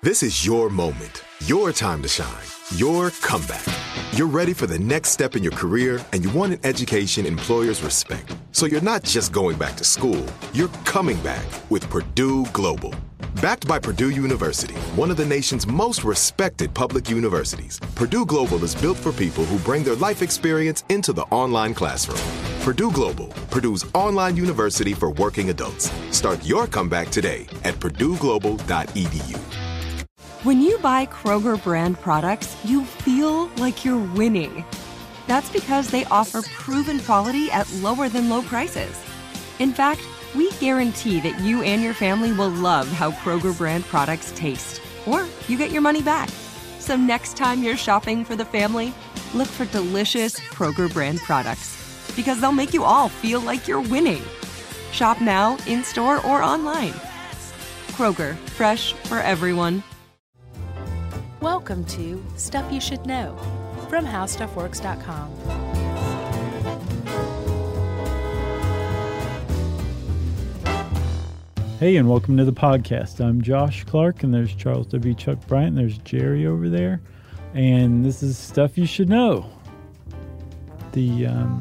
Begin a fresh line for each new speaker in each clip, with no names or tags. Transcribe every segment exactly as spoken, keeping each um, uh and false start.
This is your moment, your time to shine, your comeback. You're ready for the next step in your career, and you want an education employers respect. So you're not just going back to school, you're coming back with Purdue Global. Backed by Purdue University, one of the nation's most respected public universities, Purdue Global is built for people who bring their life experience into the online classroom. Purdue Global, Purdue's online university for working adults. Start your comeback today at purdue global dot e d u.
When you buy Kroger brand products, you feel like you're winning. That's because they offer proven quality at lower than low prices. In fact, we guarantee that you and your family will love how Kroger brand products taste, or you get your money back. So next time you're shopping for the family, look for delicious Kroger brand products, because they'll make you all feel like you're winning. Shop now, in-store, or online. Kroger, fresh for everyone.
Welcome to Stuff You Should Know from how stuff works dot com.
Hey, and welcome to the podcast. I'm Josh Clark, and there's Charles W. Chuck Bryant, and there's Jerry over there, and this is Stuff You Should Know. The, um,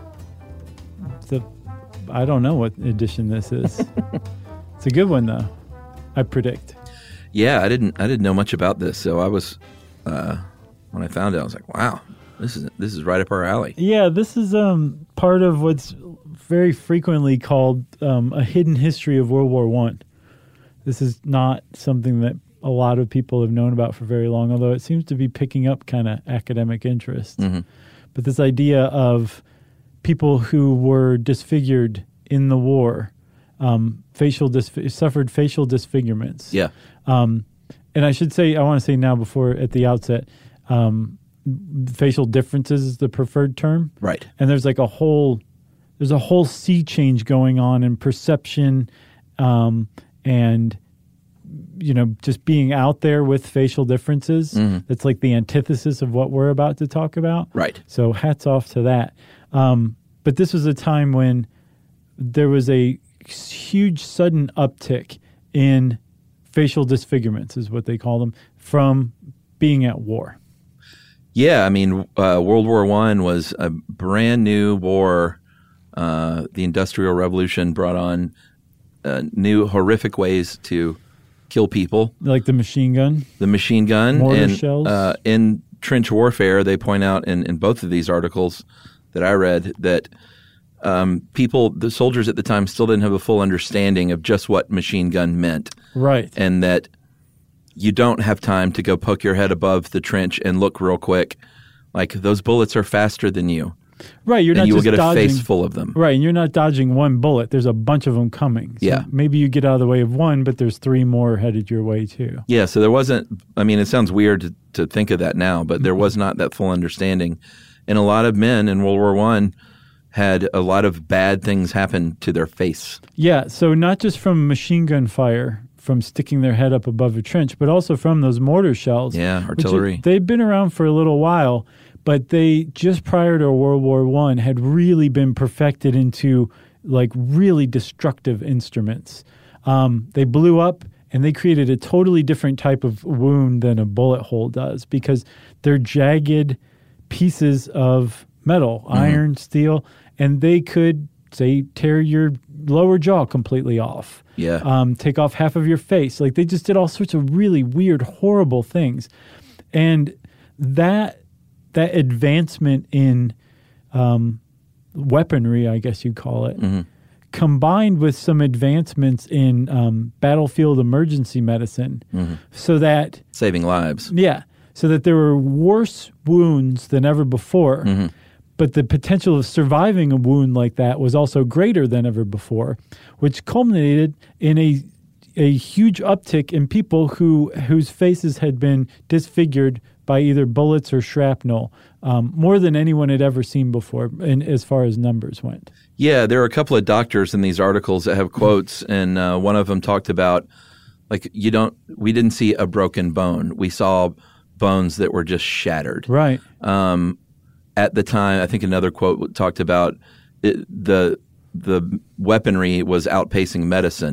the, I don't know what edition this is. It's a good one, though, I predict.
Yeah, I didn't, I didn't know much about this, so I was, uh, when I found it, I was like, wow, this is, this is right up our alley.
Yeah, this is um part of what's very frequently called um, a hidden history of World War One. This is not something that a lot of people have known about for very long, although it seems to be picking up kind of academic interest.
Mm-hmm.
But this idea of people who were disfigured in the war, um, facial disf- suffered facial disfigurements.
Yeah.
Um, and I should say, I want to say now before at the outset, um, facial differences is the preferred term.
Right.
And there's like a whole, there's a whole sea change going on in perception, um, and, you know, just being out there with facial differences.
Mm-hmm.
That's like the antithesis of what we're about to talk about.
Right.
So hats off to that. Um, but this was a time when there was a huge sudden uptick in facial disfigurements, is what they call them, from being at war.
Yeah, I mean, uh, World War One was a brand new war. Uh, the Industrial Revolution brought on uh, new horrific ways to kill people.
Like the machine gun?
The machine gun.
Mortar
and,
shells?
Uh, in trench warfare, they point out in, in both of these articles that I read that um, people, the soldiers at the time, still didn't have a full understanding of just what machine gun meant.
Right.
And that you don't have time to go poke your head above the trench and look real quick. Like, those bullets are faster than you.
Right, you're
and
not
you
just
will get
dodging,
a face full of them.
Right, and you're not dodging one bullet. There's a bunch of them coming. So
yeah.
maybe you get out of the way of one, but there's three more headed your way too.
Yeah, so there wasn't, I mean, it sounds weird to, to think of that now, but there was not that full understanding. And a lot of men in World War One had a lot of bad things happen to their face.
Yeah, so not just from machine gun fire, from sticking their head up above a trench, but also from those mortar shells.
Yeah, artillery.
Which, they've been around for a little while, but they, just prior to World War One, had really been perfected into like really destructive instruments. Um, they blew up and they created a totally different type of wound than a bullet hole does, because they're jagged pieces of metal, mm-hmm. iron, steel, and they could, say, tear your lower jaw completely off.
Yeah.
Um, take off half of your face. Like, they just did all sorts of really weird, horrible things. And that that advancement in um, weaponry, I guess you'd call it,
mm-hmm.
combined with some advancements in um, battlefield emergency medicine,
mm-hmm.
so that...
saving lives.
Yeah. So that there were worse wounds than ever before,
mm-hmm.
but the potential of surviving a wound like that was also greater than ever before, which culminated in a a huge uptick in people who whose faces had been disfigured by either bullets or shrapnel, um, more than anyone had ever seen before, in, as far as numbers went.
Yeah, there are a couple of doctors in these articles that have quotes, and uh, one of them talked about, like, you don't, we didn't see a broken bone. We saw bones that were just shattered.
Right.
Um, at the time, I think another quote talked about it, the the weaponry was outpacing medicine.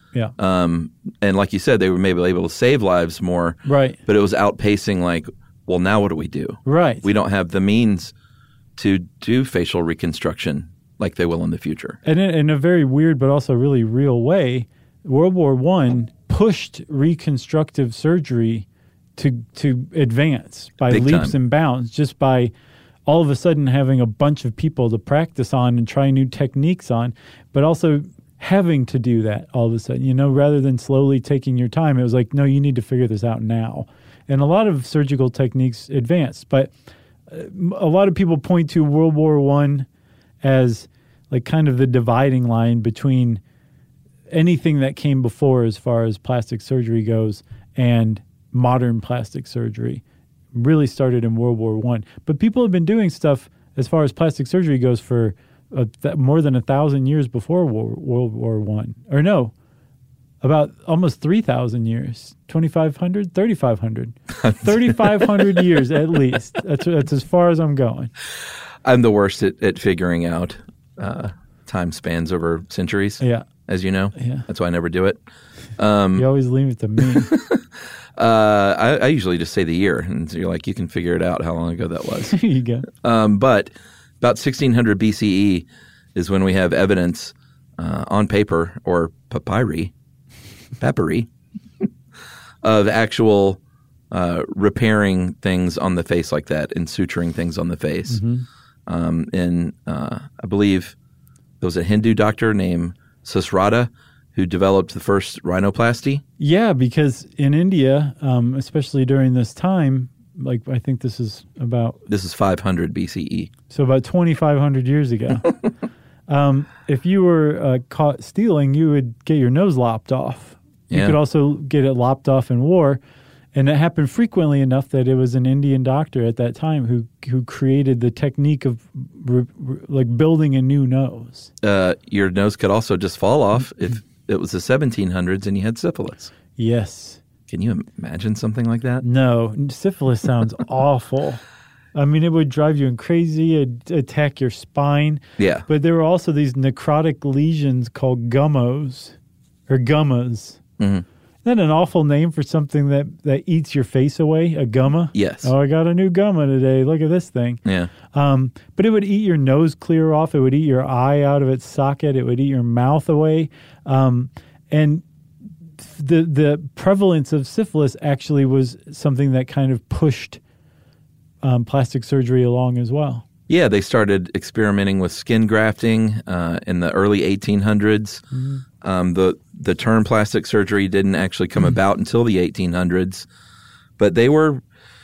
Yeah.
Um, and like you said, they were maybe able to save lives more.
Right.
But it was outpacing like, well, now what do we do?
Right.
We don't have the means to do facial reconstruction like they will in the future.
And in, in a very weird but also really real way, World War One pushed reconstructive surgery to to advance by
Big
leaps
time.
and bounds, just by all of a sudden having a bunch of people to practice on and try new techniques on, but also having to do that all of a sudden, you know, rather than slowly taking your time. It was like, no, you need to figure this out now. And a lot of surgical techniques advanced, but a lot of people point to World War One as like kind of the dividing line between anything that came before as far as plastic surgery goes and modern plastic surgery. Really started in World War One. But people have been doing stuff as far as plastic surgery goes for a, th- more than a thousand years before War, World War One. Or no, about almost three thousand years. twenty-five hundred? thirty-five hundred. thirty-five hundred years at least. That's, that's as far as I'm going.
I'm the worst at, at figuring out uh, time spans over centuries,
Yeah.
as you know.
Yeah.
That's why I never do it. Um,
You always leave it to me.
uh, I, I usually just say the year, and you're like, you can figure it out how long ago that was.
Here you go.
Um, but about sixteen hundred B C E is when we have evidence uh, on paper or papyri, papyri, of actual uh, repairing things on the face like that and suturing things on the face.
Mm-hmm.
Um, and uh, I believe there was a Hindu doctor named Susrata who developed the first rhinoplasty.
Yeah, because in India, um, especially during this time, like I think this is about
This is five hundred B C E.
so about twenty-five hundred years ago. um, if you were uh, caught stealing, you would get your nose lopped off. You
Yeah.
could also get it lopped off in war, and it happened frequently enough that it was an Indian doctor at that time who who created the technique of re, re, like building a new nose.
Uh, your nose could also just fall off if it was the seventeen hundreds and you had syphilis.
Yes.
Can you imagine something like that?
No, syphilis sounds awful. I mean, it would drive you crazy, it'd attack your spine.
Yeah.
But there were also these necrotic lesions called gummos or gummas.
Mm-hmm.
Isn't that an awful name for something that, that eats your face away? A gumma?
Yes.
Oh, I got a new gumma today. Look at this thing.
Yeah.
Um, but it would eat your nose clear off. It would eat your eye out of its socket. It would eat your mouth away. Um, and the the prevalence of syphilis actually was something that kind of pushed um, plastic surgery along as well.
Yeah, they started experimenting with skin grafting uh, in the early eighteen hundreds. Mm-hmm. Um, the the term plastic surgery didn't actually come mm-hmm. about until the eighteen hundreds, but they were,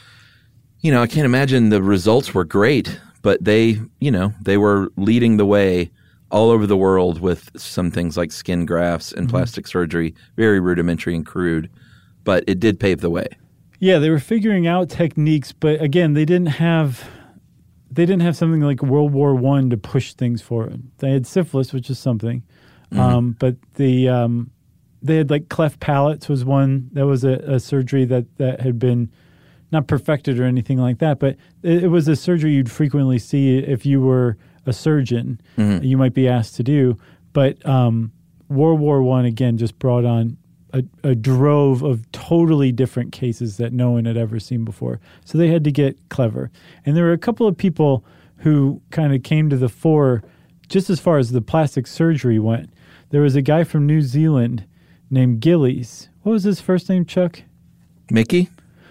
you know, I can't imagine the results were great, but they, you know, they were leading the way all over the world with some things like skin grafts and mm-hmm. plastic surgery, very rudimentary and crude, but it did pave the way. Yeah,
they were figuring out techniques, but again, they didn't have they didn't have something like World War One to push things forward. They had syphilis, which is something, mm-hmm. um, but the um, they had like cleft palates was one that was a, a surgery that, that had been not perfected or anything like that, but it, it was a surgery you'd frequently see if you were a surgeon, mm-hmm. you might be asked to do. But um, World War One again just brought on a, a drove of totally different cases that no one had ever seen before. So they had to get clever. And there were a couple of people who kind of came to the fore just as far as the plastic surgery went. There was a guy from New Zealand named Gillies. What was his first name, Chuck?
Mickey?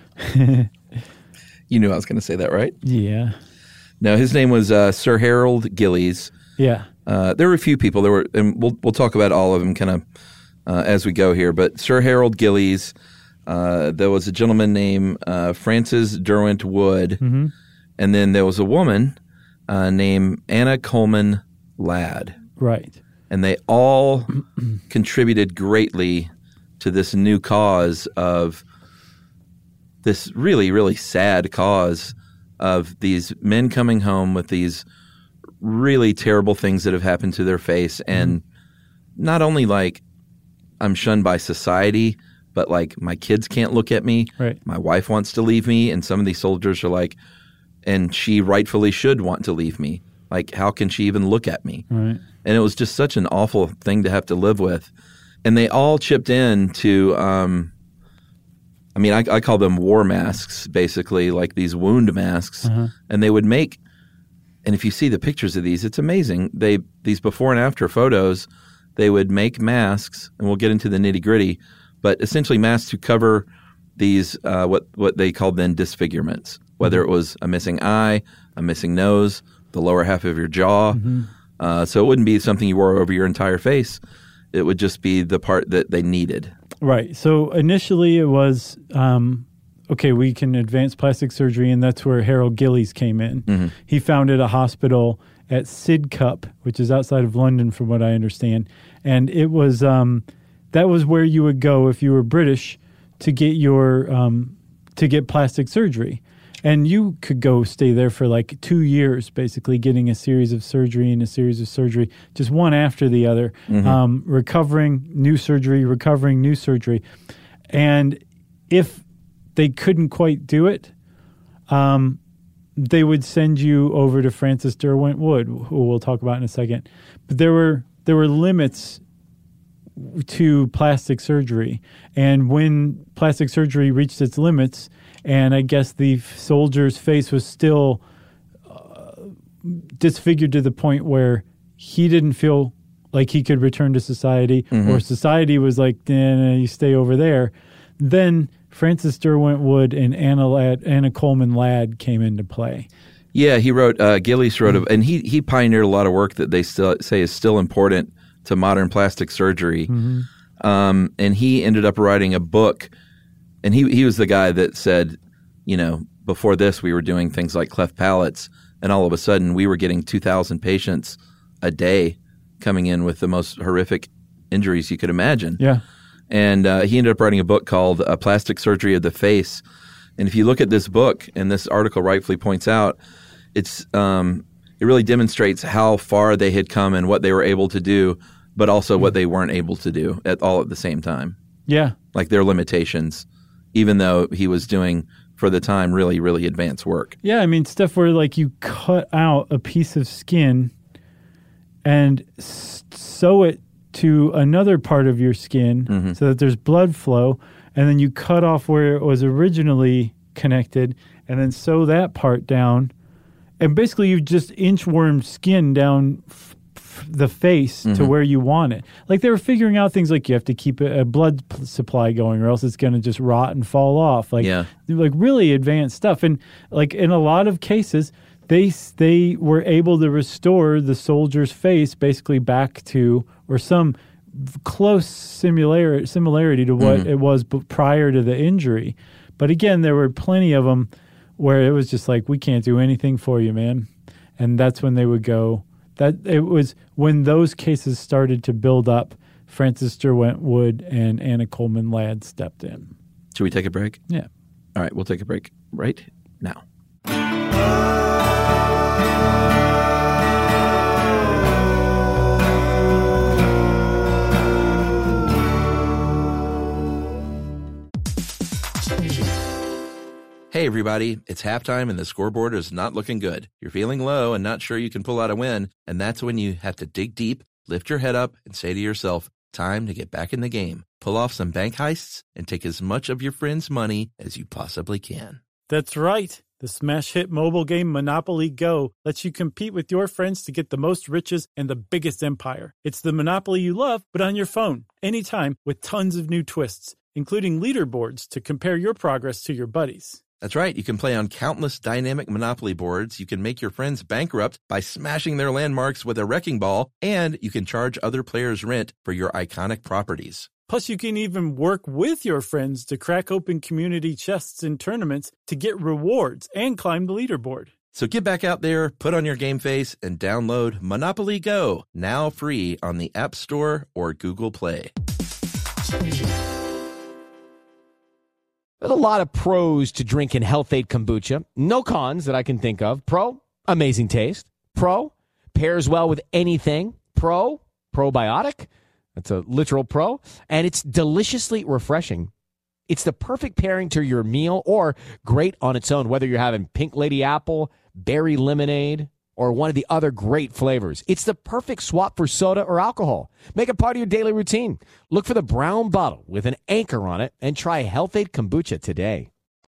You knew I was going to say that, right?
Yeah.
No, his name was uh, Sir Harold Gillies.
Yeah.
Uh, there were a few people. There were, and we'll we'll talk about all of them kind of uh, as we go here. But Sir Harold Gillies, uh, there was a gentleman named uh, Francis Derwent Wood, mm-hmm. and then there was a woman uh, named Anna Coleman Ladd.
Right.
And they all contributed greatly to this new cause of this really, really sad cause of these men coming home with these really terrible things that have happened to their face. And mm-hmm. not only like I'm shunned by society, but like my kids can't look at me.
Right.
My wife wants to leave me. And some of these soldiers are like, and she rightfully should want to leave me. Like, how can she even look at me?
Right.
And it was just such an awful thing to have to live with. and they all chipped in to, um, I mean, I, I call them war masks, basically, like these wound masks. Uh-huh. And they would make, and if you see the pictures of these, it's amazing. They These before and after photos, they would make masks, and we'll get into the nitty gritty, but essentially masks to cover these, uh, what, what they called then disfigurements, whether it was a missing eye, a missing nose, the lower half of your jaw. Mm-hmm. Uh, so it wouldn't be something you wore over your entire face. It would just be the part that they needed.
Right. So initially it was, um, okay, we can advance plastic surgery, and that's where Harold Gillies came in. Mm-hmm. He founded a hospital at Sidcup, which is outside of London from what I understand. And it was um, that was where you would go if you were British to get your um, to get plastic surgery. And you could go stay there for like two years, basically getting a series of surgery and a series of surgery, just one after the other, mm-hmm. um, recovering, new surgery, recovering, new surgery. And if they couldn't quite do it, um, they would send you over to Francis Derwent Wood, who we'll talk about in a second. But there were there were limits to plastic surgery. And when plastic surgery reached its limits, and I guess the soldier's face was still uh, disfigured to the point where he didn't feel like he could return to society, mm-hmm. or society was like, nah, you stay over there. Then Francis Derwent Wood and Anna, Ladd, Anna Coleman Ladd came into play.
Yeah, he wrote, uh, Gillies wrote, mm-hmm. a, and he, he pioneered a lot of work that they still say is still important to modern plastic surgery. Mm-hmm. Um, and he ended up writing a book. And he he was the guy that said, you know, before this we were doing things like cleft palates, and all of a sudden we were getting two thousand patients a day coming in with the most horrific injuries you could imagine.
Yeah.
And uh, he ended up writing a book called uh, Plastic Surgery of the Face. And if you look at this book, and this article rightfully points out, it's um, it really demonstrates how far they had come and what they were able to do, but also what they weren't able to do at all at the same time.
Yeah.
Like their limitations, even though he was doing, for the time, really, really advanced work.
Yeah, I mean, stuff where like you cut out a piece of skin and s- sew it to another part of your skin mm-hmm. so that there's blood flow, and then you cut off where it was originally connected and then sew that part down. And basically you just inchworm skin down f- the face mm-hmm. to where you want it. Like they were figuring out things like you have to keep a, a blood supply going or else it's going to just rot and fall off. Like,
yeah.
like really advanced stuff. And like in a lot of cases, they they were able to restore the soldier's face basically back to, or some close similar, similarity to what mm-hmm. it was prior to the injury. But again, there were plenty of them where it was just like, we can't do anything for you, man. And that's when they would go. That it was when those cases started to build up, Francis Derwent Wood and Anna Coleman Ladd stepped in.
Should we take a break?
Yeah.
All right, we'll take a break right now. Hey, everybody, it's halftime and the scoreboard is not looking good. You're feeling low and not sure you can pull out a win, and that's when you have to dig deep, lift your head up, and say to yourself, time to get back in the game. Pull off some bank heists and take as much of your friends' money as you possibly can.
That's right. The smash hit mobile game Monopoly Go lets you compete with your friends to get the most riches and the biggest empire. It's the Monopoly you love, but on your phone, anytime, with tons of new twists, including leaderboards to compare your progress to your buddies.
That's right. You can play on countless dynamic Monopoly boards. You can make your friends bankrupt by smashing their landmarks with a wrecking ball, and you can charge other players rent for your iconic properties.
Plus, you can even work with your friends to crack open community chests in tournaments to get rewards and climb the leaderboard.
So get back out there, put on your game face, and download Monopoly Go, now free on the App Store or Google Play.
There's a lot of pros to drinking Health-Ade kombucha. No cons that I can think of. Pro, amazing taste. Pro, pairs well with anything. Pro, probiotic. That's a literal pro. And it's deliciously refreshing. It's the perfect pairing to your meal or great on its own, whether you're having pink lady apple, berry lemonade, or one of the other great flavors. It's the perfect swap for soda or alcohol. Make it part of your daily routine. Look for the brown bottle with an anchor on it and try Health-Ade Kombucha today.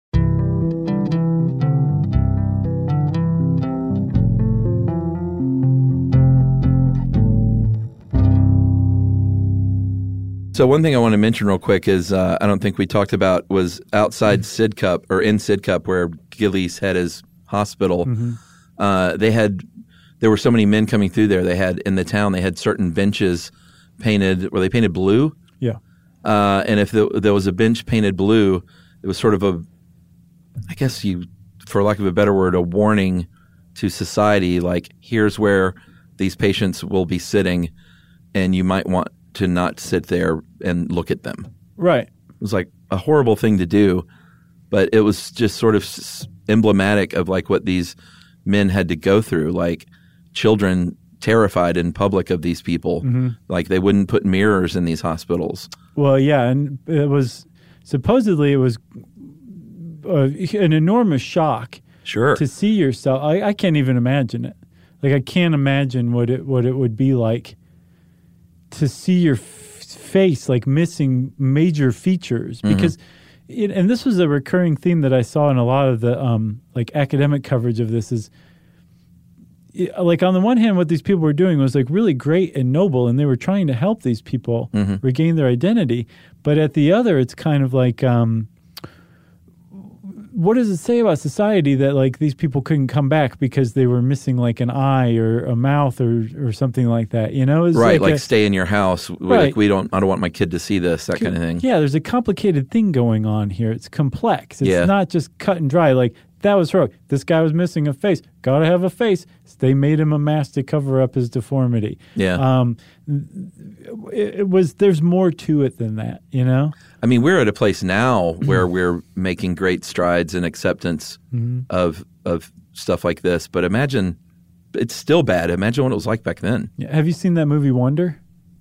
So one thing I want to mention real quick is uh, I don't think we talked about was outside Sidcup or in Sidcup where Gilley's had his hospital. Mm-hmm. Uh, they had there were so many men coming through there. They had in the town they had certain benches painted. Were they painted blue?
Yeah.
Uh, and if the, there was a bench painted blue, it was sort of a, I guess you, for lack of a better word, a warning to society. Like here's where these patients will be sitting, and you might want to not sit there and look at them.
Right.
It was like a horrible thing to do, but it was just sort of s- emblematic of like what these men had to go through, like children terrified in public of these people. Mm-hmm. Like they wouldn't put mirrors in these hospitals.
Well, yeah, and it was supposedly it was uh, an enormous shock.
Sure.
To see yourself. I, I can't even imagine it. Like I can't imagine what it what it would be like to see your f- face like missing major features because mm-hmm. it, and this was a recurring theme that I saw in a lot of the um, like academic coverage of this is it, like on the one hand what these people were doing was like really great and noble and they were trying to help these people mm-hmm. regain their identity, but at the other it's kind of like um, what does it say about society that like these people couldn't come back because they were missing like an eye or a mouth or, or something like that? You know, it's
right? Like,
like a,
stay in your house. We,
right.
Like we don't. I don't want my kid to see this. That kind of thing.
Yeah, there's a complicated thing going on here. It's complex. It's
yeah.
not just cut and dry. Like that was heroic. This guy was missing a face. Got to have a face. They made him a mask to cover up his deformity.
Yeah.
Um, it, it was. There's more to it than that. You know.
I mean, we're at a place now where we're making great strides in acceptance mm-hmm. of of stuff like this. But imagine, it's still bad. Imagine what it was like back then.
Yeah. Have you seen that movie Wonder?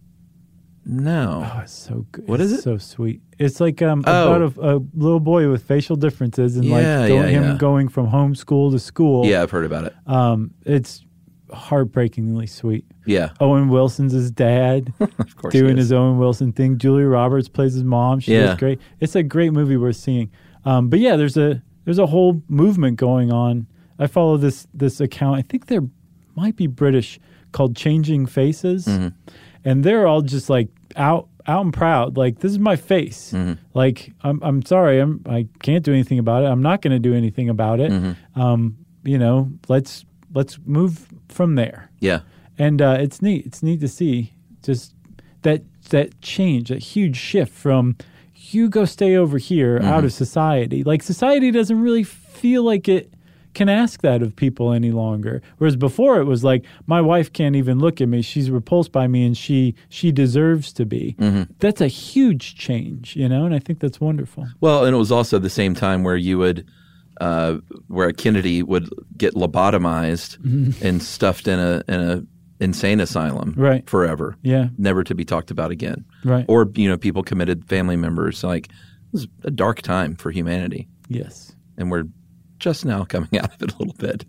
No.
Oh, it's so good.
What
it's
is it?
So sweet. It's like um,
oh.
about a, a little boy with facial differences and
yeah,
like going,
yeah,
him
yeah.
going from homeschool to school.
Yeah, I've heard about it.
Um, it's heartbreakingly sweet.
Yeah.
Owen Wilson's his dad.
Of course
doing his Owen Wilson thing. Julia Roberts plays his mom. She
yeah.
does great. It's a great movie worth seeing. Um, but yeah, there's a there's a whole movement going on. I follow this this account. I think they're might be British, called Changing Faces, mm-hmm. and they're all just like out out and proud. Like, this is my face. Mm-hmm. Like, I'm I'm sorry, I'm I can't do anything about it. I'm not going to do anything about it. Mm-hmm. Um, you know, let's let's move from there.
Yeah.
And uh, it's neat. It's neat to see just that that change, that huge shift from you go stay over here mm-hmm. out of society. Like, society doesn't really feel like it can ask that of people any longer. Whereas before it was like, my wife can't even look at me. She's repulsed by me and she she deserves to be. Mm-hmm. That's a huge change, you know, and I think that's wonderful.
Well, and it was also the same time where you would uh, where a Kennedy would get lobotomized mm-hmm. and stuffed in a in a insane asylum
right.
forever.
Yeah.
Never to be talked about again.
Right.
Or, you know, people committed family members. Like, it was a dark time for humanity.
Yes.
And we're just now coming out of it a little bit.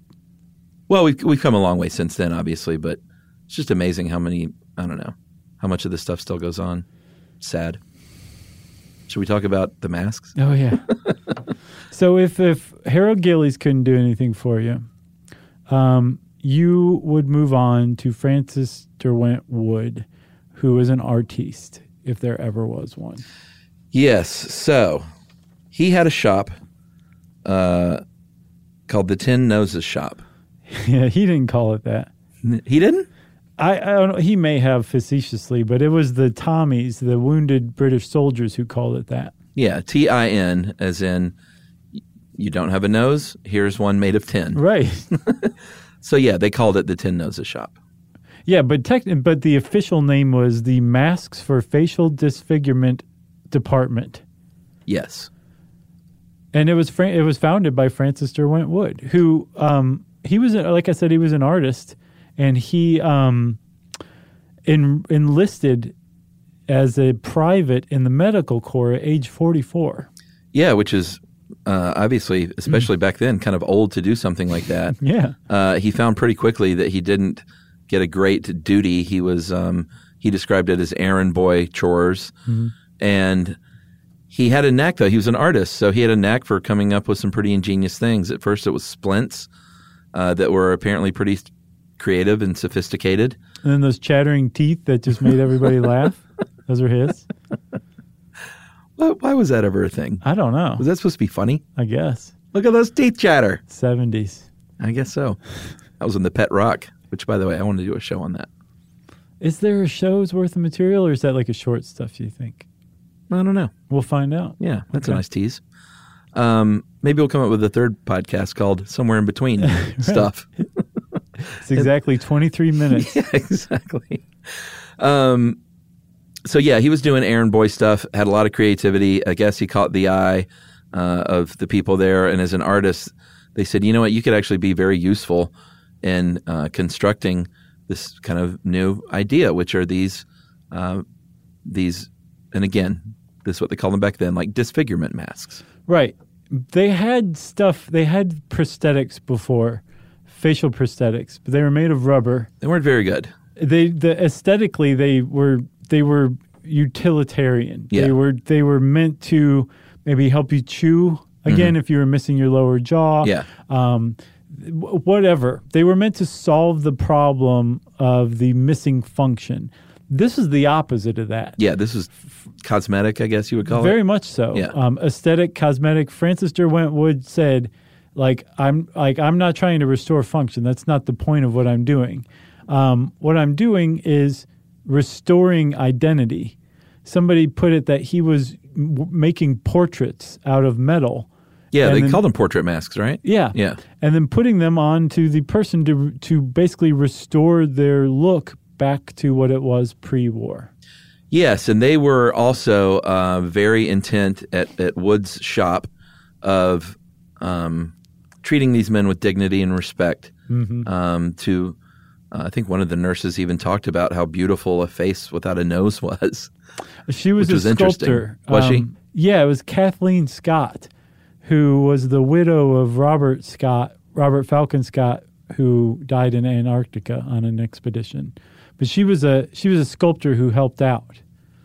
Well, we've, we've come a long way since then, obviously, but it's just amazing how many, I don't know, how much of this stuff still goes on. Sad. Should we talk about the masks?
Oh, yeah. So if, if Harold Gilley's couldn't do anything for you, um, you would move on to Francis Derwent Wood, who is an artiste, if there ever was one.
Yes. So he had a shop uh, called the Ten Noses Shop.
Yeah, he didn't call it that.
He didn't?
I, I don't know. He may have facetiously, but it was the Tommies, the wounded British soldiers, who called it that.
Yeah, T I N, as in you don't have a nose, here's one made of tin.
Right.
So, yeah, they called it the Ten Noses Shop.
Yeah, but tech, but the official name was the Masks for Facial Disfigurement Department.
Yes.
And it was fr- it was founded by Francis Derwent Wood, who um, he was, like I said, he was an artist, and he um, en- enlisted as a private in the medical corps at age forty-four.
Yeah, which is uh, obviously, especially back then, kind of old to do something like that.
Yeah.
Uh, he found pretty quickly that he didn't get a great duty. He was um, he described it as errand boy chores, mm-hmm. and he had a knack though. He was an artist, so he had a knack for coming up with some pretty ingenious things. At first, it was splints uh, that were apparently pretty creative and sophisticated.
And then those chattering teeth that just made everybody laugh. Those were his.
Why, why was that ever a thing?
I don't know.
Was that supposed to be funny?
I guess.
Look at those teeth chatter.
seventies.
I guess so. That was in the Pet Rock, which, by the way, I want to do a show on that.
Is there a show's worth of material, or is that like a short stuff, you think?
I don't know.
We'll find out.
Yeah, that's
Okay.
a nice tease. Um, maybe we'll come up with a third podcast called Somewhere in Between Stuff.
It's exactly twenty-three minutes.
Yeah, exactly. Um, so, yeah, he was doing errand boy stuff, had a lot of creativity. I guess he caught the eye uh, of the people there. And as an artist, they said, you know what, you could actually be very useful in uh, constructing this kind of new idea, which are these, uh, these, and again, this is what they called them back then, like disfigurement masks.
Right. They had stuff, they had prosthetics before, facial prosthetics, but they were made of rubber.
They weren't very good.
They the aesthetically they were they were utilitarian.
Yeah.
They were they were meant to maybe help you chew again, mm-hmm. if you were missing your lower jaw.
Yeah.
Um, whatever. They were meant to solve the problem of the missing function. This is the opposite of that.
Yeah, this is cosmetic, I guess you would call
Very
it.
Very much so.
Yeah.
Um, aesthetic, cosmetic. Francis Derwent Wood said, like I'm like I'm not trying to restore function. That's not the point of what I'm doing. Um, what I'm doing is restoring identity. Somebody put it that he was w- making portraits out of metal.
Yeah,
and
they
then,
call them portrait masks, right?
Yeah.
Yeah.
And then putting them on to the person to to basically restore their look back to what it was pre-war.
Yes, and they were also uh, very intent at, at Wood's shop of um, treating these men with dignity and respect.
Mm-hmm.
Um, to, uh, I think one of the nurses even talked about how beautiful a face without a nose was.
She was
which
a
was interesting.
sculptor.
Was she?
Um, yeah, it was Kathleen Scott, who was the widow of Robert Scott, Robert Falcon Scott, who died in Antarctica on an expedition. But she was a she was a sculptor who helped out,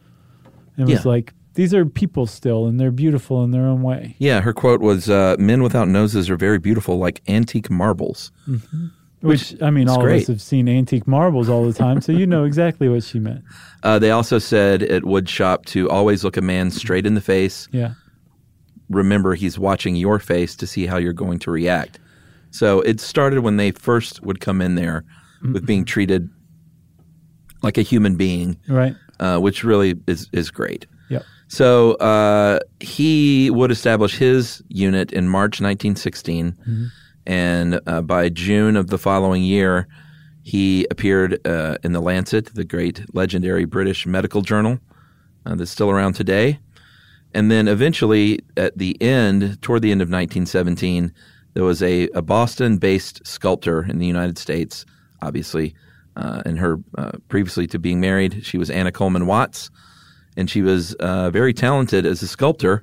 and was
Yeah.
like, these are people still, and they're beautiful in their own way.
Yeah, her quote was, uh, "Men without noses are very beautiful, like antique marbles."
Mm-hmm. Which, Which, I mean, all
great.
of us have seen antique marbles all the time, so you know exactly what she meant.
Uh, they also said at Wood's shop to always look a man straight in the face.
Yeah.
Remember, he's watching your face to see how you're going to react. So it started when they first would come in there mm-hmm. with being treated like a human being,
right?
Uh, which really is is great.
Yep.
So uh, he would establish his unit in March nineteen sixteen, mm-hmm. and uh, by June of the following year, he appeared uh, in the Lancet, the great legendary British medical journal uh, that's still around today. And then eventually, at the end, toward the end of nineteen seventeen, there was a, a Boston-based sculptor in the United States, obviously. Uh, and her uh, previously to being married, she was Anna Coleman Watts, and she was uh, very talented as a sculptor,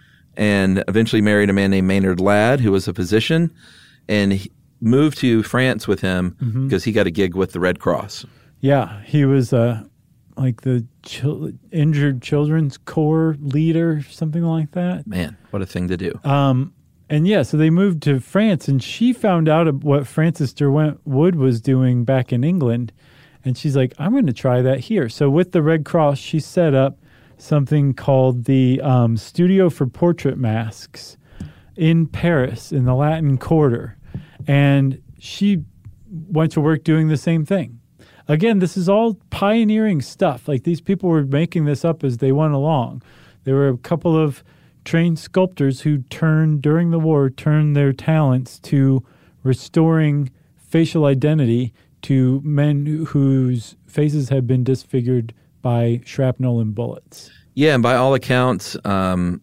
and eventually married a man named Maynard Ladd, who was a physician, and he moved to France with him mm-hmm. because he got a gig with the Red Cross.
Yeah, he was uh, like the chil- injured children's corps leader, something like that.
Man, what a thing to do.
Um, And yeah, so they moved to France, and she found out what Francis Derwent Wood was doing back in England, and she's like, I'm going to try that here. So with the Red Cross, she set up something called the um, Studio for Portrait Masks in Paris in the Latin Quarter, and she went to work doing the same thing. Again, this is all pioneering stuff. Like, these people were making this up as they went along. There were a couple of trained sculptors who turned, during the war, turned their talents to restoring facial identity to men whose faces had been disfigured by shrapnel and bullets.
Yeah, and by all accounts, um,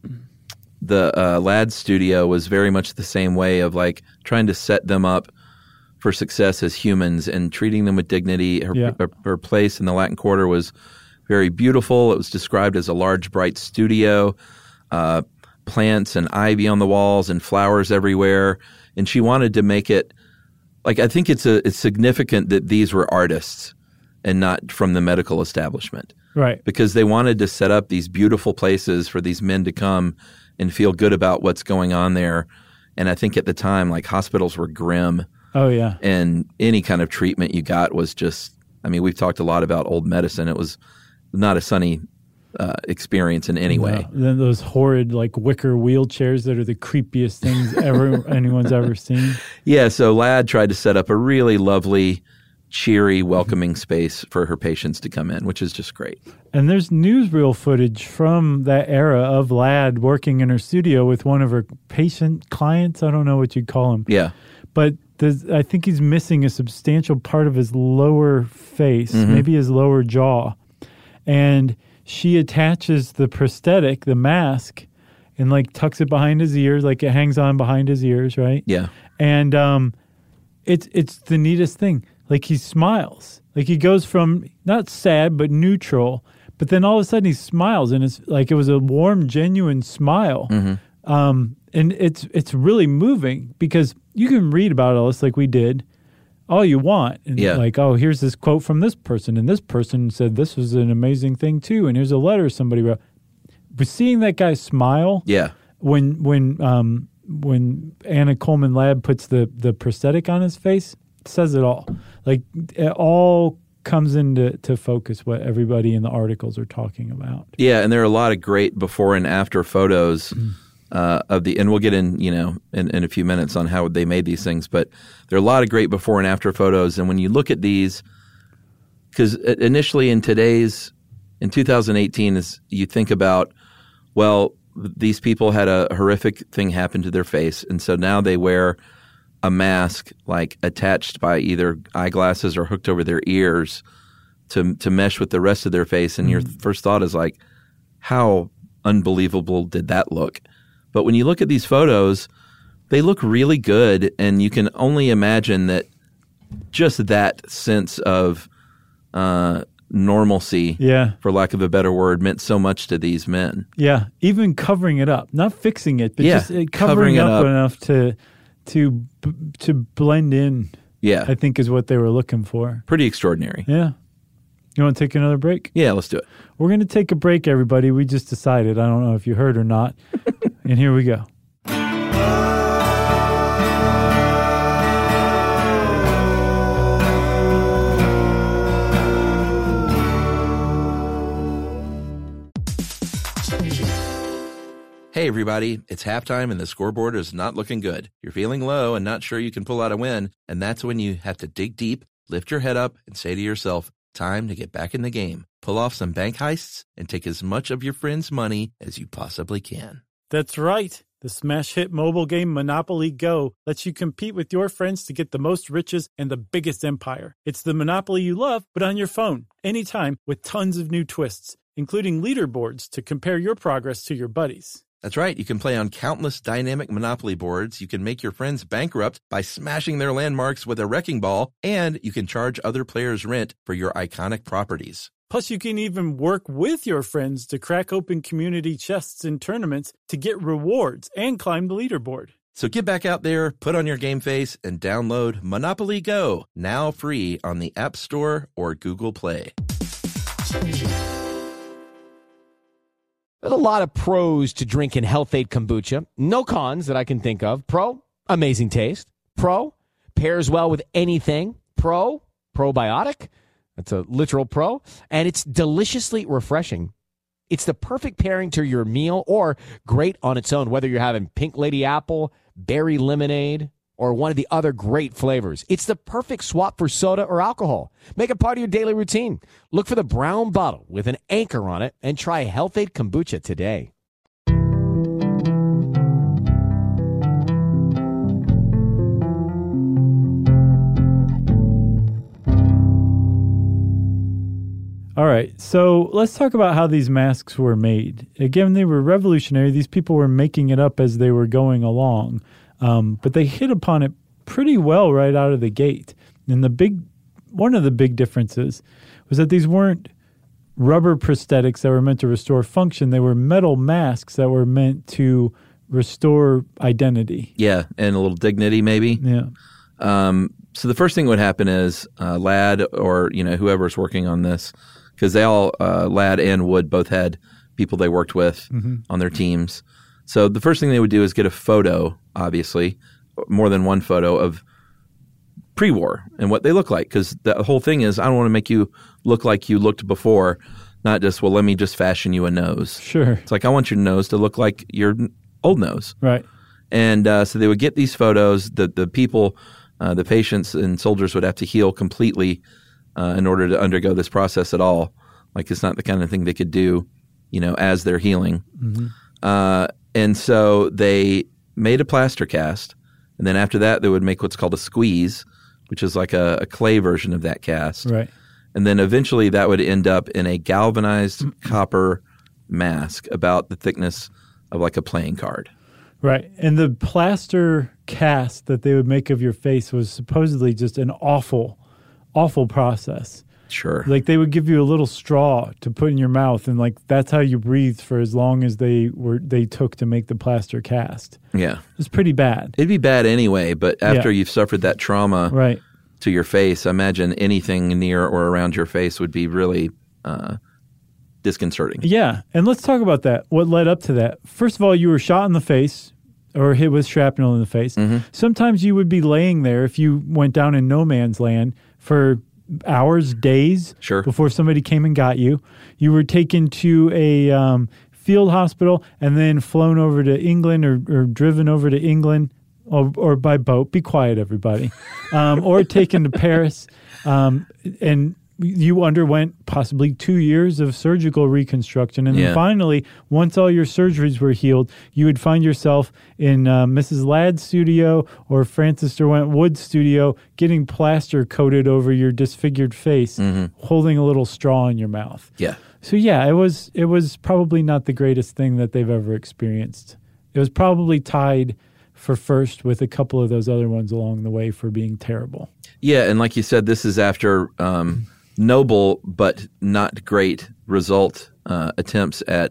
the uh, Ladd studio was very much the same way of like trying to set them up for success as humans and treating them with dignity. Her,
Yeah.
her, her place in the Latin Quarter was very beautiful. It was described as a large, bright studio. Uh, plants and ivy on the walls and flowers everywhere. And she wanted to make it like, I think it's a, it's significant that these were artists and not from the medical establishment.
Right.
Because they wanted to set up these beautiful places for these men to come and feel good about what's going on there. And I think at the time, like, hospitals were grim.
Oh, yeah.
And any kind of treatment you got was just, I mean, we've talked a lot about old medicine. It was not a sunny uh, experience in any way.
No. Then those horrid, like, wicker wheelchairs that are the creepiest things ever anyone's ever seen.
Yeah, so Ladd tried to set up a really lovely, cheery, welcoming space for her patients to come in, which is just great.
And there's newsreel footage from that era of Ladd working in her studio with one of her patient clients. I don't know what you'd call him.
Yeah.
But there's, I think he's missing a substantial part of his lower face, mm-hmm. maybe his lower jaw. And she attaches the prosthetic, the mask, and like tucks it behind his ears, like it hangs on behind his ears, right?
Yeah.
And um, it's it's the neatest thing. Like, he smiles. Like, he goes from not sad but neutral, but then all of a sudden he smiles, and it's like it was a warm, genuine smile.
Mm-hmm.
Um, and it's it's really moving because you can read about all this like we did all you want. And
yeah.
like, oh, here's this quote from this person, and this person said this was an amazing thing too, and here's a letter somebody wrote. But seeing that guy smile,
yeah,
when when um, when Anna Coleman Ladd puts the, the prosthetic on his face, it says it all. Like, it all comes into to focus what everybody in the articles are talking about.
Yeah, and there are a lot of great before and after photos uh, of the, and we'll get in, you know, in, in a few minutes on how they made these things, but there are a lot of great before and after photos. And when you look at these, because initially in today's, in two thousand eighteen, is you think about, well, these people had a horrific thing happen to their face, and so now they wear a mask, like attached by either eyeglasses or hooked over their ears to to mesh with the rest of their face. And mm-hmm. your first thought is like, how unbelievable did that look? But when you look at these photos, they look really good, and you can only imagine that just that sense of uh, normalcy,
yeah.
for lack of a better word, meant so much to these men.
Yeah, even covering it up, not fixing it, but
yeah,
just uh, covering, covering
it
up,
up
enough to to to blend in.
Yeah,
I think is what they were looking for.
Pretty extraordinary.
Yeah. You want to take another break?
Yeah, let's do it.
We're going to take a break, everybody. We just decided. I don't know if you heard or not. And here we go.
Hey, everybody, it's halftime and the scoreboard is not looking good. You're feeling low and not sure you can pull out a win, and that's when you have to dig deep, lift your head up, and say to yourself, time to get back in the game. Pull off some bank heists and take as much of your friends' money as you possibly can.
That's right. The smash hit mobile game Monopoly Go lets you compete with your friends to get the most riches and the biggest empire. It's the Monopoly you love, but on your phone, anytime, with tons of new twists, including leaderboards to compare your progress to your buddies.
That's right. You can play on countless dynamic Monopoly boards. You can make your friends bankrupt by smashing their landmarks with a wrecking ball, and you can charge other players rent for your iconic properties.
Plus, you can even work with your friends to crack open community chests in tournaments to get rewards and climb the leaderboard.
So get back out there, put on your game face, and download Monopoly Go, now free on the App Store or Google Play.
There's a lot of pros to drinking Health-Ade Kombucha. No cons that I can think of. Pro, amazing taste. Pro, pairs well with anything. Pro, probiotic. That's a literal pro. And it's deliciously refreshing. It's the perfect pairing to your meal or great on its own, whether you're having pink lady apple, berry lemonade, or one of the other great flavors. It's the perfect swap for soda or alcohol. Make it part of your daily routine. Look for the brown bottle with an anchor on it and try Health-Ade Kombucha today.
All right, so let's talk about how these masks were made. Again, they were revolutionary. These people were making it up as they were going along. Um, but they hit upon it pretty well right out of the gate. And the big, one of the big differences was that these weren't rubber prosthetics that were meant to restore function. They were metal masks that were meant to restore identity.
Yeah, and a little dignity maybe.
Yeah.
Um, so the first thing would happen is uh, Ladd or you know whoever's working on this, because they all uh, Ladd and Wood both had people they worked with mm-hmm. on their teams. So the first thing they would do is get a photo, obviously, more than one photo of pre-war and what they look like, because the whole thing is I don't want to make you look like you looked before, not just, well, let me just fashion you a nose.
Sure.
It's like I want your nose to look like your old nose.
Right.
And uh, so they would get these photos. The, the people, uh, the patients and soldiers would have to heal completely uh, in order to undergo this process at all. Like it's not the kind of thing they could do, you know, as they're healing. Mm-hmm. Uh, and so they made a plaster cast. And then after that, they would make what's called a squeeze, which is like a, a clay version of that cast.
Right.
And then eventually that would end up in a galvanized copper mask about the thickness of like a playing card.
Right. And the plaster cast that they would make of your face was supposedly just an awful, awful process.
Sure.
Like they would give you a little straw to put in your mouth, and like that's how you breathed for as long as they were they took to make the plaster cast.
Yeah.
It was pretty bad.
It'd be bad anyway, but after
Yeah.
you've suffered that trauma
Right.
to your face, I imagine anything near or around your face would be really uh, disconcerting.
Yeah. And let's talk about that. What led up to that? First of all, you were shot in the face or hit with shrapnel in the face.
Mm-hmm.
Sometimes you would be laying there if you went down in no man's land for hours, days
Sure.
before somebody came and got you. You were taken to a um, field hospital and then flown over to England or, or driven over to England or, or by boat. Be quiet, everybody. Um, or taken to Paris. Um, and you underwent possibly two years of surgical reconstruction. And
Yeah.
then finally, once all your surgeries were healed, you would find yourself in uh, Missus Ladd's studio or Francis Derwent Wood's studio getting plaster coated over your disfigured face,
Mm-hmm.
holding a little straw in your mouth.
Yeah.
So yeah, it was it was probably not the greatest thing that they've ever experienced. It was probably tied for first with a couple of those other ones along the way for being terrible.
Yeah, and like you said, this is after um, noble but not great result uh, attempts at,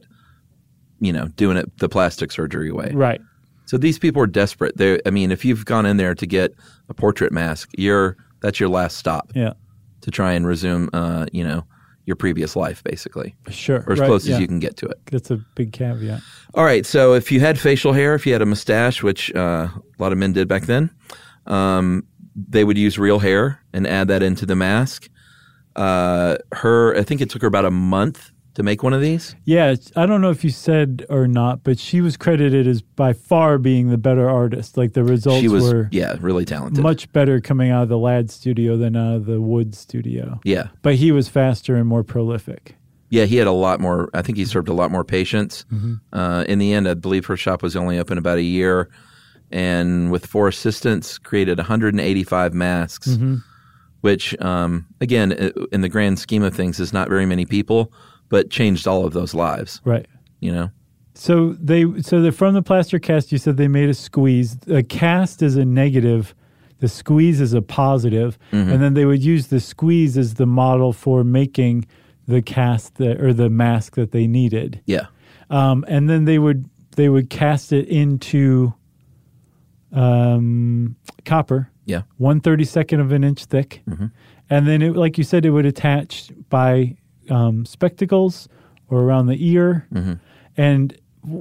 you know, doing it the plastic surgery way.
Right.
So these people are desperate. They, I mean, if you've gone in there to get a portrait mask, you're that's your last stop
Yeah.
to try and resume, uh, you know, your previous life, basically,
Sure.
or as
right,
close
yeah.
as you can get to it.
That's a big caveat.
All right. So if you had facial hair, if you had a mustache, which uh, a lot of men did back then, um, they would use real hair and add that into the mask. Uh, her, I think it took her about a month to make one of these.
Yeah, it's- I don't know if you said or not, but she was credited as by far being the better artist. Like the results
She was,
were
yeah, really talented.
much better coming out of the Ladd studio than out of the Wood studio.
Yeah.
But he was faster and more prolific.
Yeah, he had a lot more, I think he served a lot more patients.
Mm-hmm.
Uh, in the end, I believe her shop was only open about a year. And with four assistants, created one hundred eighty-five masks,
Mm-hmm.
which, um, again, in the grand scheme of things, is not very many people, but changed all of those lives,
Right.
you know?
So they so they're from the plaster cast. You said they made a squeeze. A cast is a negative. The squeeze is a positive.
Mm-hmm.
And then they would use the squeeze as the model for making the cast that, or the mask that they needed.
Yeah.
Um, and then they would they would cast it into um, copper,
Yeah.
one thirty second of an inch thick,
Mm-hmm.
and then it, like you said, it would attach by um, spectacles or around the ear.
Mm-hmm.
And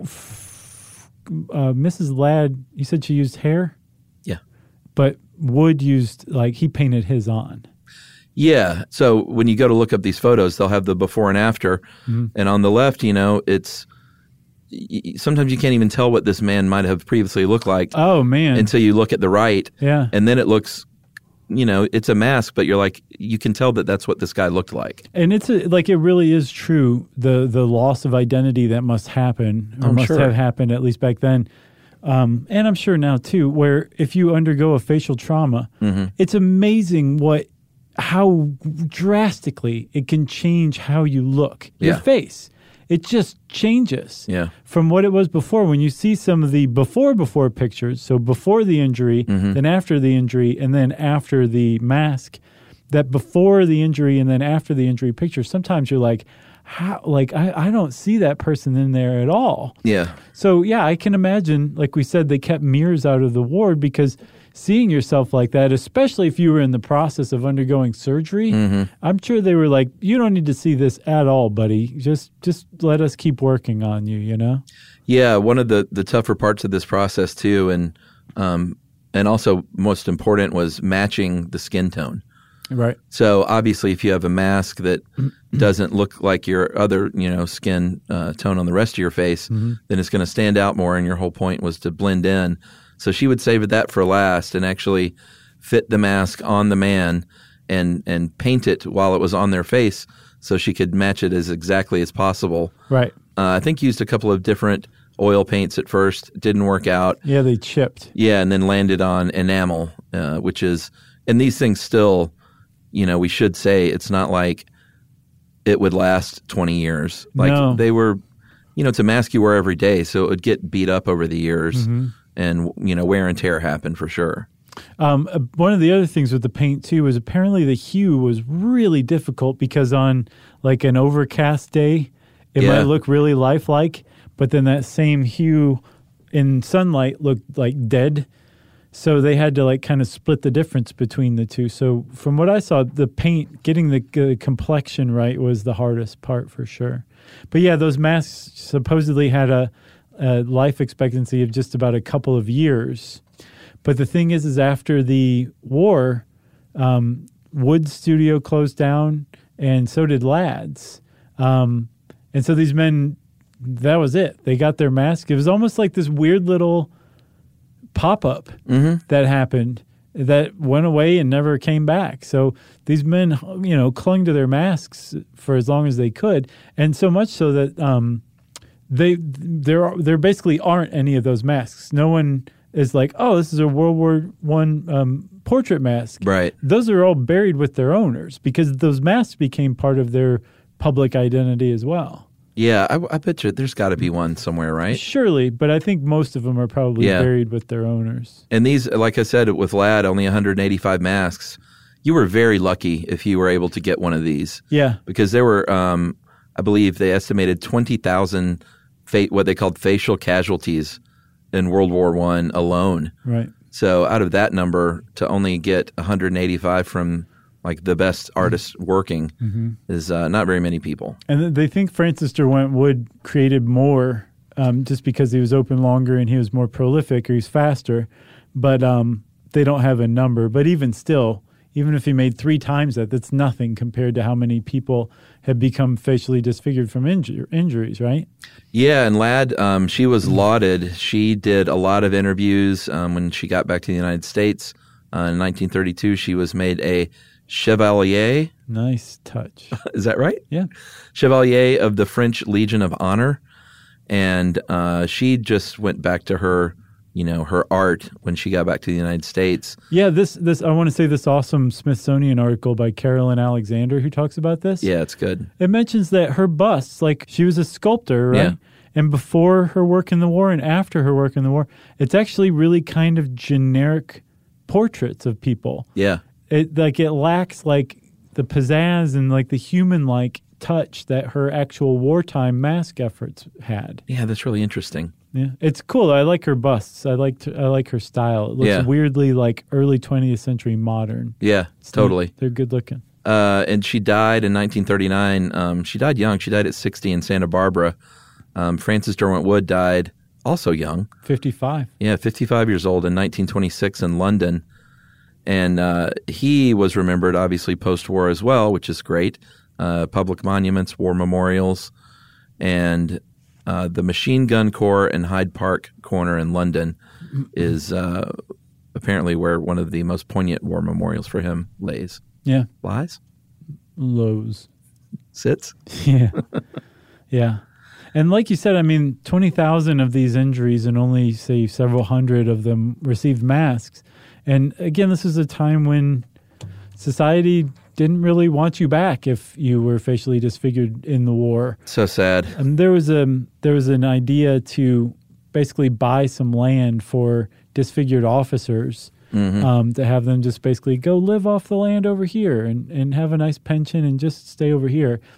uh, Missus Ladd, you said she used hair,
Yeah.
but Wood used like he painted his on.
Yeah. So when you go to look up these photos, they'll have the before and after.
Mm-hmm.
And on the left, you know, it's y- sometimes you can't even tell what this man might have previously looked like
Oh man,
until you look at the right.
yeah.
And then it looks, you know, it's a mask, but you're like, you can tell that that's what this guy looked like.
And it's a, like it really is true. The the loss of identity that must happen, or
I'm
must
sure.
have happened at least back then, um, and I'm sure now too. Where if you undergo a facial trauma,
Mm-hmm.
it's amazing what how drastically it can change how you look. Your
Yeah.
face, it just changes.
Yeah.
From what it was before. When you see some of the before before pictures, so before the injury,
Mm-hmm.
then after the injury, and then after the mask, that before the injury and then after the injury picture, sometimes you're like, how, like, I, I don't see that person in there at all.
Yeah.
So, yeah, I can imagine, like we said, they kept mirrors out of the ward because seeing yourself like that, especially if you were in the process of undergoing surgery, mm-hmm. I'm sure they were like, you don't need to see this at all, buddy. Just just let us keep working on you, you know?
Yeah, one of the, the tougher parts of this process, too, and um, and also most important was matching the skin tone.
Right.
So obviously, if you have a mask that doesn't look like your other, you know, skin uh, tone on the rest of your face, mm-hmm. then it's going to stand out more. And your whole point was to blend in. So she would save that for last and actually fit the mask on the man and and paint it while it was on their face, so she could match it as exactly as possible.
Right.
Uh, I think used a couple of different oil paints at first. Didn't work out.
Yeah, they chipped.
Yeah, and then landed on enamel, uh, which is, and these things still. You know, we should say it's not like it would last twenty years. Like
no.
they were, you know, it's a mask you wear every day, so it would get beat up over the years, mm-hmm. and you know, wear and tear happened for sure.
Um, one of the other things with the paint too was apparently the hue was really difficult because on like an overcast day, it
yeah.
might look really lifelike, but then that same hue in sunlight looked like dead. So they had to like kind of split the difference between the two. So from what I saw, the paint, getting the uh, complexion right was the hardest part for sure. But yeah, those masks supposedly had a, a life expectancy of just about a couple of years. But the thing is, is after the war, um, Wood Studio closed down, and so did Ladd's. Um, and so these men, that was it. They got their mask. It was almost like this weird little pop-up mm-hmm. that happened that went away and never came back. So these men, you know, clung to their masks for as long as they could, and so much so that um, they there are, there basically aren't any of those masks. No one is like, oh, this is a World War One um, portrait mask.
Right.
Those are all buried with their owners because those masks became part of their public identity as well.
Yeah, I, I bet you there's got to be one somewhere, right?
Surely, but I think most of them are probably
yeah.
buried with their owners.
And these, like I said, with Ladd, only one hundred eighty-five masks. You were very lucky if you were able to get one of these.
Yeah.
Because there were, um, I believe they estimated twenty thousand fa- what they called facial casualties in World War One alone.
Right.
So out of that number, to only get one hundred eighty-five from like the best artists working mm-hmm. is uh, not very many people.
And they think Francis Derwent Wood created more um, just because he was open longer and he was more prolific or he's faster, but um, they don't have a number. But even still, even if he made three times that, that's nothing compared to how many people have become facially disfigured from inju- injuries, right?
Yeah, and Ladd, um, she was lauded. She did a lot of interviews um, when she got back to the United States. Uh, in nineteen thirty-two, she was made a Chevalier.
Nice touch.
Is that right?
Yeah.
Chevalier of the French Legion of Honor. And uh, she just went back to her, you know, her art when she got back to the United States.
Yeah, this, this I want to say this awesome Smithsonian article by Carolyn Alexander who talks about this.
Yeah, it's good.
It mentions that her busts, like she was a sculptor, right?
Yeah.
And before her work in the war and after her work in the war, it's actually really kind of generic portraits of people.
Yeah.
It like it lacks like the pizzazz and like the human-like touch that her actual wartime mask efforts had.
Yeah, that's really interesting.
Yeah, it's cool. I like her busts. I like to, I like her style. It looks
yeah.
weirdly like early twentieth century modern.
Yeah,
it's
totally.
Neat. They're good looking.
Uh, and she died in nineteen thirty-nine. Um, she died young. She died at sixty in Santa Barbara. Um, Francis Derwent Wood died also young.
fifty-five.
Yeah, fifty-five years old in nineteen twenty-six in London. And uh, he was remembered, obviously, post-war as well, which is great. Uh, public monuments, war memorials, and uh, the Machine Gun Corps in Hyde Park Corner in London is uh, apparently where one of the most poignant war memorials for him lays.
Yeah.
Lies?
Lows.
Sits?
Yeah. Yeah. And like you said, I mean, twenty thousand of these injuries and only, say, several hundred of them received masks. And again, this is a time when society didn't really want you back if you were facially disfigured in the war.
So sad.
And there was a there was an idea to basically buy some land for disfigured officers, mm-hmm. um, to have them just basically go live off the land over here and, and have a nice pension and just stay over here.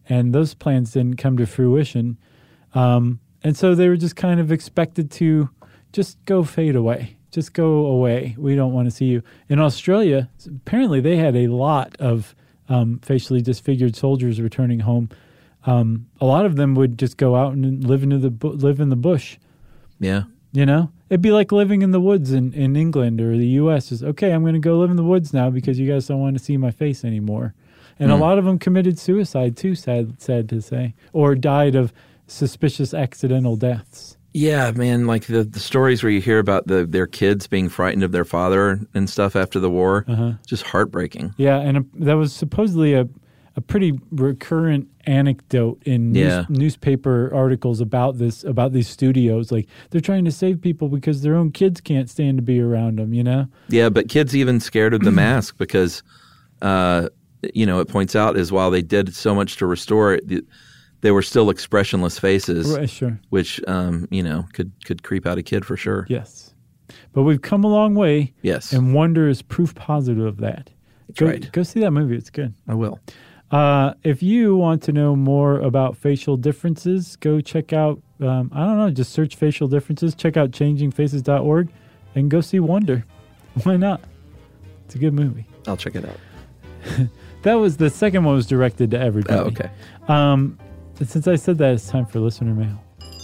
and those plans didn't come to fruition. Um, and so they were just kind of expected to just go fade away. Just go away. We don't want to see you. In Australia, apparently they had a lot of um, facially disfigured soldiers returning home. Um, a lot of them would just go out and live into the bu- live in the bush.
Yeah.
You know, it'd be like living in the woods in, in England or the U S. Is okay, I'm going to go live in the woods now because you guys don't want to see my face anymore. And mm. a lot of them committed suicide too, sad, sad to say, or died of suspicious accidental deaths.
Yeah, man, like the, the stories where you hear about the their kids being frightened of their father and stuff after the war, uh-huh. just heartbreaking.
Yeah, and a, that was supposedly a, a pretty recurrent anecdote in
yeah.
news, newspaper articles about this, about these studios. Like, they're trying to save people because their own kids can't stand to be around them, you know?
Yeah, but kids even scared of the mask because, uh, you know, it points out is while they did so much to restore it, the, they were still expressionless faces,
right, sure.
which, um, you know, could could creep out a kid for sure.
Yes. But we've come a long way.
Yes.
And Wonder is proof positive of that.
That's
go,
right.
Go see that movie. It's good.
I will.
Uh, if you want to know more about facial differences, go check out, um, I don't know, just search facial differences. Check out changing faces dot org and go see Wonder. Why not? It's a good movie.
I'll check it out.
That was the second one was directed to everybody.
Oh, okay.
Um, since I said that, it's time for listener mail.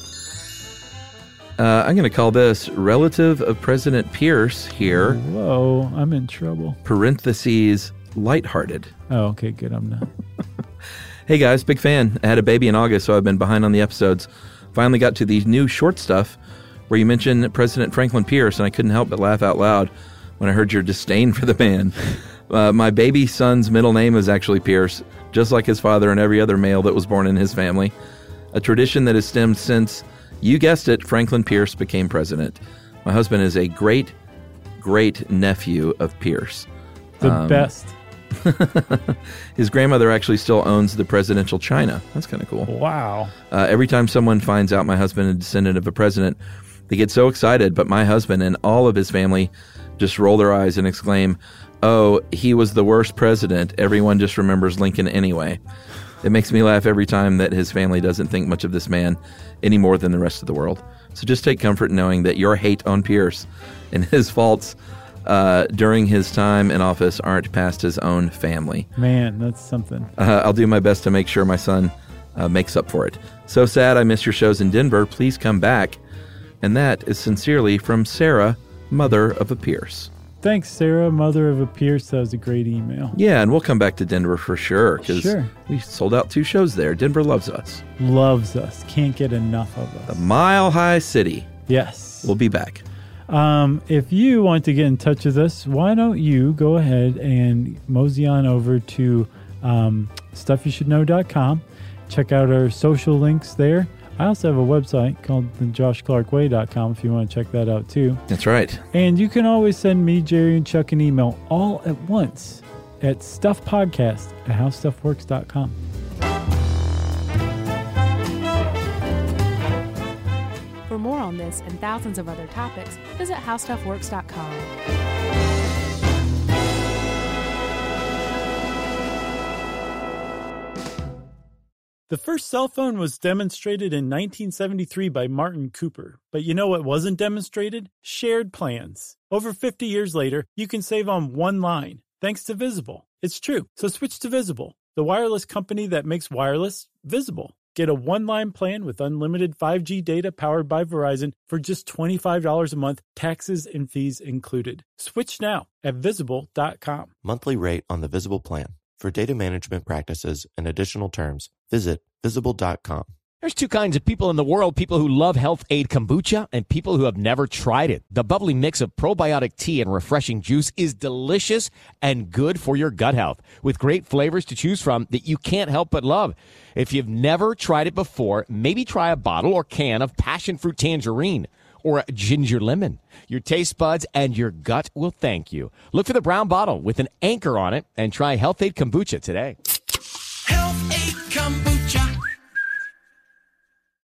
Uh, I'm going to call this relative of President Pierce here.
Whoa, I'm in trouble.
Parentheses, lighthearted.
Oh, okay, good. I'm not.
Hey guys, big fan. I had a baby in August, so I've been behind on the episodes. Finally got to the new short stuff where you mentioned President Franklin Pierce, and I couldn't help but laugh out loud when I heard your disdain for the man. Uh, my baby son's middle name is actually Pierce, just like his father and every other male that was born in his family. A tradition that has stemmed since, you guessed it, Franklin Pierce became president. My husband is a great, great nephew of Pierce.
The
um,
best.
His grandmother actually still owns the presidential china. That's kind of cool.
Wow.
Uh, every time someone finds out my husband is a descendant of a president, they get so excited, but my husband and all of his family just roll their eyes and exclaim, "Oh, he was the worst president. Everyone just remembers Lincoln anyway." It makes me laugh every time that his family doesn't think much of this man any more than the rest of the world. So just take comfort in knowing that your hate on Pierce and his faults uh, during his time in office aren't past his own family.
Man, that's something.
Uh, I'll do my best to make sure my son uh, makes up for it. So sad I miss your shows in Denver. Please come back. And that is sincerely from Sarah, mother of a Pierce.
Thanks, Sarah, mother of a Pierce. That was a great email.
Yeah, and we'll come back to Denver for sure because
sure.
we sold out two shows there. Denver loves us.
Loves us. Can't get enough of us.
The Mile High City.
Yes.
We'll be back.
Um, if you want to get in touch with us, why don't you go ahead and mosey on over to um, stuff you should know dot com. Check out our social links there. I also have a website called the josh clark way dot com if you want to check that out too.
That's right.
And you can always send me, Jerry, and Chuck an email all at once at stuffpodcast at how stuff works dot com.
For more on this and thousands of other topics, visit how stuff works dot com.
The first cell phone was demonstrated in nineteen seventy-three by Martin Cooper. But you know what wasn't demonstrated? Shared plans. Over fifty years later, you can save on one line, thanks to Visible. It's true. So switch to Visible, the wireless company that makes wireless visible. Get a one-line plan with unlimited five G data powered by Verizon for just twenty-five dollars a month, taxes and fees included. Switch now at visible dot com.
Monthly rate on the Visible plan. For data management practices and additional terms, visit visible dot com.
There's two kinds of people in the world, people who love Health Aid Kombucha and people who have never tried it. The bubbly mix of probiotic tea and refreshing juice is delicious and good for your gut health, with great flavors to choose from that you can't help but love. If you've never tried it before, maybe try a bottle or can of passion fruit tangerine or a ginger lemon. Your taste buds and your gut will thank you. Look for the brown bottle with an anchor on it and try Health Aid Kombucha today.